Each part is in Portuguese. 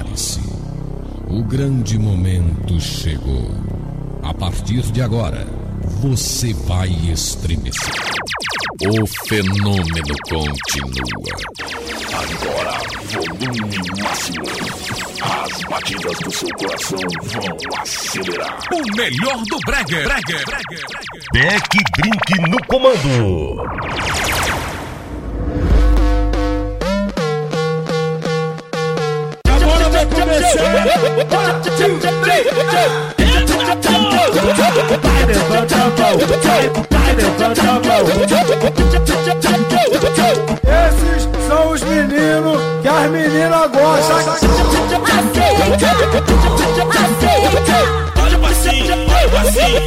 Prepare-se. O grande momento chegou. A partir de agora, você vai estremecer. O fenômeno continua. Agora, volume máximo. As batidas do seu coração vão acelerar. O melhor do brega. Beck Drink no comando. Agora vai começar. Vai levanta a mão, vai levanta a mão. Esses são os meninos que as meninas gostam. Olha o passinho, olha o passinho.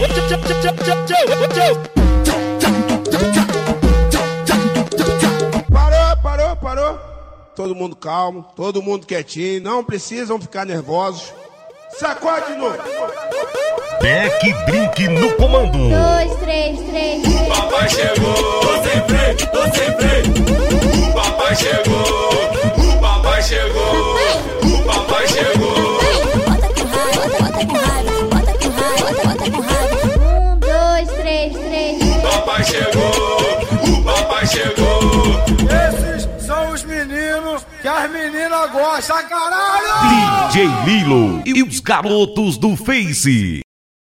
Parou. Todo mundo calmo, todo mundo quietinho. Não precisam ficar nervosos. Sacode de novo. Beck Drink no comando. 2, 3. Papai chegou, tô sem freio. O papai chegou. O papai chegou. Bota com raiva. 1, 2, 3. Papai chegou. Esses são os meninos que as meninas gostam, caralho! DJ Lilo e os garotos do Face.